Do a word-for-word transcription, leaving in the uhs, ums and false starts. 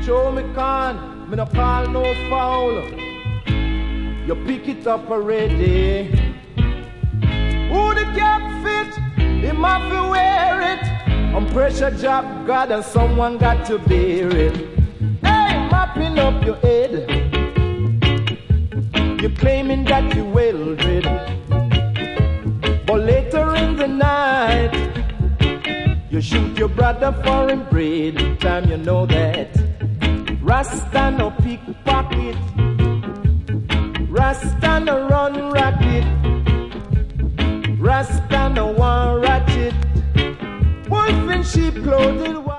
Show me can, me no call no foul. You pick it up already. Who the cap fit? Him have to wear it. On pressure job, God, and someone got to bear it. Hey, mopping up your head. You're claiming that you're well read. But later in the night, you shoot your brother for him bread. Time you know that Rasta no pickpocket, Rasta no run racket, Rasta no one ratchet. Wolf in sheep clothing.